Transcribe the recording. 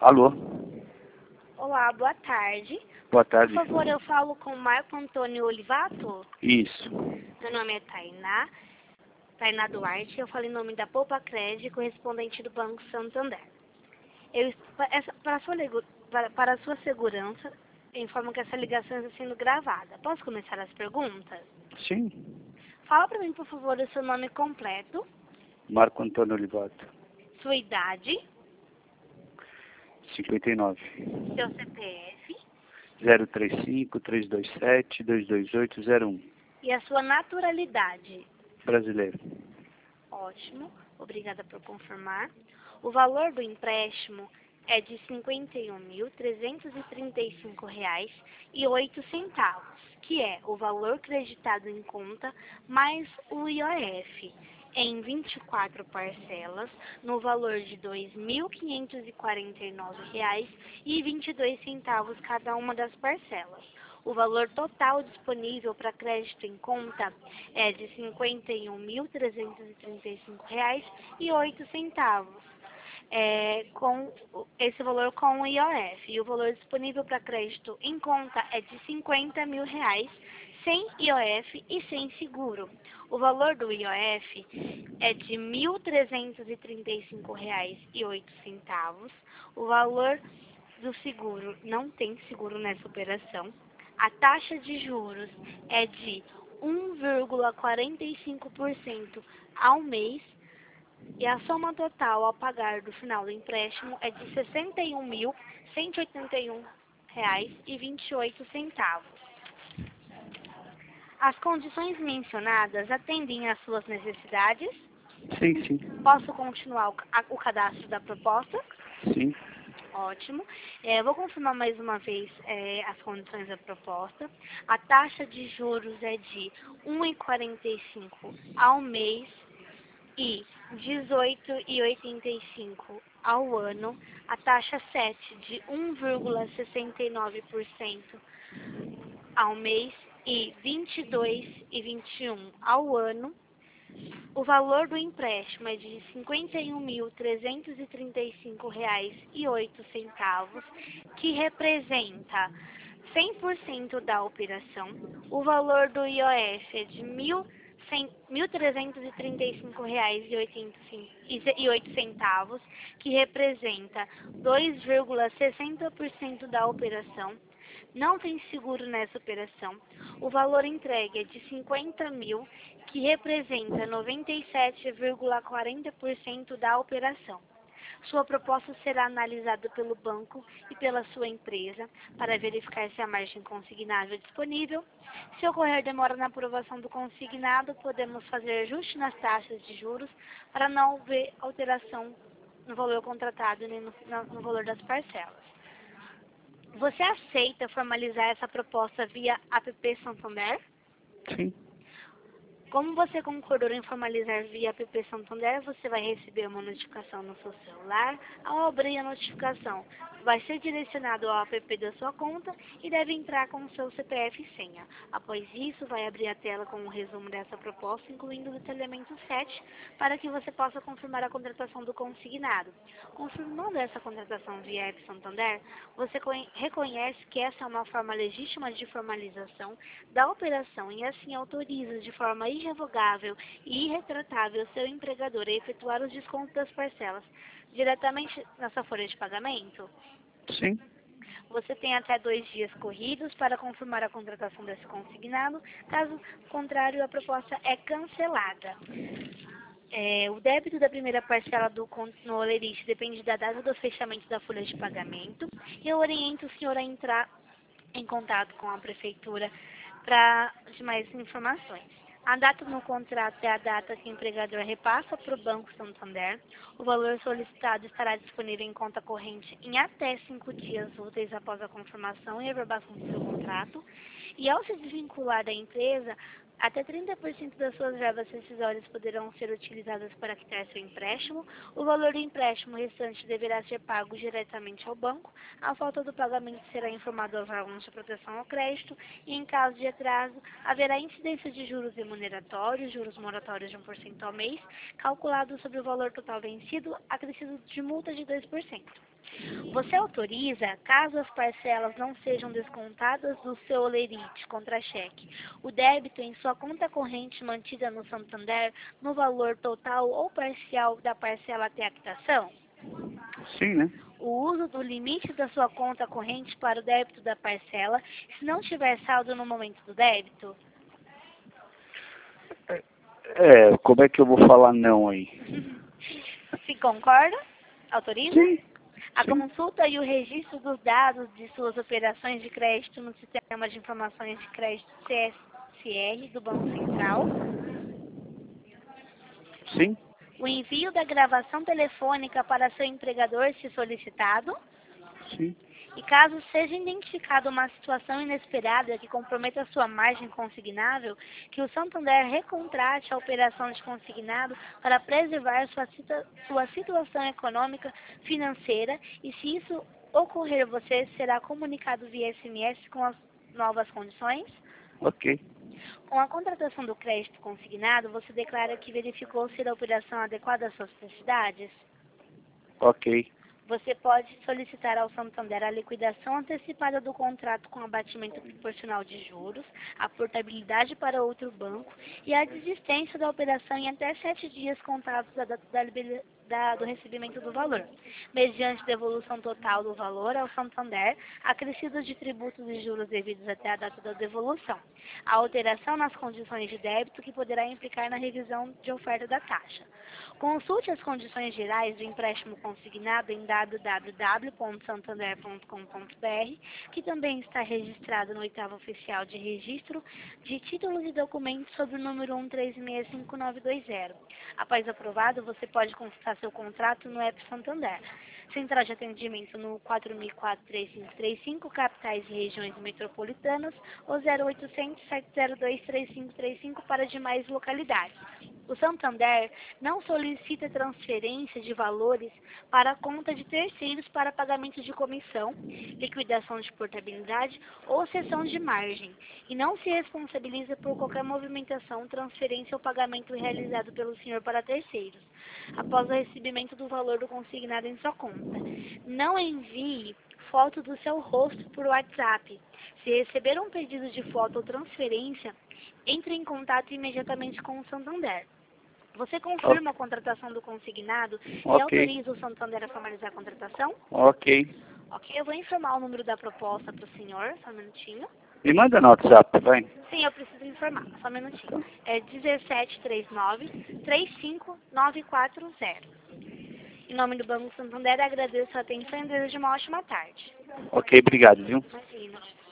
Alô? Olá, boa tarde. Boa tarde. Por favor, eu falo com o Marco Antônio Olivato. Isso. Meu nome é Tainá Duarte. Eu falo em nome da Poupa Crédito, correspondente do Banco Santander. Para a sua segurança, eu informo que essa ligação está sendo gravada. Posso começar as perguntas? Sim. Fala para mim, por favor, o seu nome completo, Marco Antônio Olivato. sua idade, 59. seu CPF 035-327-22801. e a sua naturalidade. Brasileiro. Ótimo, obrigada por confirmar. O valor do empréstimo é de R$ 51.335,08, que é o valor creditado em conta mais o IOF, em 24 parcelas, no valor de R$ 2.549,22 cada uma das parcelas. O valor total disponível para crédito em conta é de R$ 51.335,08, com esse valor com o IOF. E o valor disponível para crédito em conta é de R$ 50 mil, sem IOF e sem seguro. O valor do IOF é de R$ 1.335,08. O valor do seguro, não tem seguro nessa operação. A taxa de juros é de 1,45% ao mês e a soma total a pagar do final do empréstimo é de R$ 61.181,28. As condições mencionadas atendem às suas necessidades? Sim, sim. Posso continuar o cadastro da proposta? Sim. Ótimo. Vou confirmar mais uma vez as condições da proposta. A taxa de juros é de 1,45 ao mês e 18,85 ao ano. A taxa 7 de 1,69% ao mês e 22,21 ao ano. O valor do empréstimo é de R$ 51.335,08, que representa 100% da operação. O valor do IOF é de R$ 1.135,08, que representa 2,60% da operação. Não tem seguro nessa operação. O valor entregue é de 50 mil, que representa 97,40% da operação. Sua proposta será analisada pelo banco e pela sua empresa para verificar se a margem consignável é disponível. Se ocorrer demora na aprovação do consignado, podemos fazer ajuste nas taxas de juros para não haver alteração no valor contratado nem no valor das parcelas. Você aceita formalizar essa proposta via app Santander? Sim. Como você concordou em formalizar via app Santander, você vai receber uma notificação no seu celular. Ao abrir a notificação, vai ser direcionado ao app da sua conta e deve entrar com o seu CPF e senha. Após isso, vai abrir a tela com um resumo dessa proposta, incluindo o detalhamento 7, para que você possa confirmar a contratação do consignado. Confirmando essa contratação via app Santander, você reconhece que essa é uma forma legítima de formalização da operação e assim autoriza de forma irrevogável e irretratável seu empregador a efetuar os descontos das parcelas diretamente na sua folha de pagamento? Sim. Você tem até 2 dias corridos para confirmar a contratação desse consignado. Caso contrário, a proposta é cancelada. O débito da primeira parcela do conto no Olerite depende da data do fechamento da folha de pagamento. Eu oriento o senhor a entrar em contato com a prefeitura para mais informações. A data no contrato é a data que o empregador repassa para o Banco Santander. O valor solicitado estará disponível em conta corrente em até 5 dias úteis após a confirmação e averbação do seu contrato. E ao se desvincular da empresa, até 30% das suas verbas rescisórias poderão ser utilizadas para quitar seu empréstimo. O valor do empréstimo restante deverá ser pago diretamente ao banco. A falta do pagamento será informado aos órgãos de proteção ao crédito e, em caso de atraso, haverá incidência de juros remuneratórios, juros moratórios de 1% ao mês, calculado sobre o valor total vencido, acrescido de multa de 2%. Você autoriza, caso as parcelas não sejam descontadas do seu holerite contra-cheque, o débito em sua conta corrente mantida no Santander no valor total ou parcial da parcela até a quitação? Sim, né? O uso do limite da sua conta corrente para o débito da parcela, se não tiver saldo no momento do débito? Como é que eu vou falar não aí? Se concorda? Autoriza? Sim. A Sim. consulta e o registro dos dados de suas operações de crédito no Sistema de Informações de Crédito CSR do Banco Central. Sim. O envio da gravação telefônica para seu empregador se solicitado. Sim. E caso seja identificada uma situação inesperada que comprometa a sua margem consignável, que o Santander recontrate a operação de consignado para preservar sua situação econômica financeira e, se isso ocorrer, você será comunicado via SMS com as novas condições. Ok. Com a contratação do crédito consignado, você declara que verificou se a operação adequada às suas necessidades? Ok. Você pode solicitar ao Santander a liquidação antecipada do contrato com abatimento proporcional de juros, a portabilidade para outro banco e a desistência da operação em até 7 dias contados da data do recebimento do valor, mediante devolução total do valor ao Santander, acrescidos de tributos e juros devidos até a data da devolução, a alteração nas condições de débito que poderá implicar na revisão de oferta da taxa. Consulte as condições gerais do empréstimo consignado em www.santander.com.br, que também está registrado no 8º Oficial de Registro de Títulos e Documentos sob o número 1365-920. Após aprovado, você pode consultar seu contrato no app Santander. Central de atendimento no 4004-3535, capitais e regiões metropolitanas, ou 0800-702-3535 para demais localidades. O Santander não solicita transferência de valores para a conta de terceiros para pagamento de comissão, liquidação de portabilidade ou cessão de margem, e não se responsabiliza por qualquer movimentação, transferência ou pagamento realizado pelo senhor para terceiros, após o recebimento do valor do consignado em sua conta. Não envie foto do seu rosto por WhatsApp. Se receber um pedido de foto ou transferência, entre em contato imediatamente com o Santander. Você confirma a contratação do consignado e autoriza o Santander a formalizar a contratação? Ok. Ok, eu vou informar o número da proposta para o senhor, só um minutinho. Me manda no WhatsApp, vai. Sim, eu preciso informar, só um minutinho. É 1739-35940. Em nome do Banco Santander, agradeço a atenção e desejo uma ótima tarde. Ok, obrigado, viu? Imagina.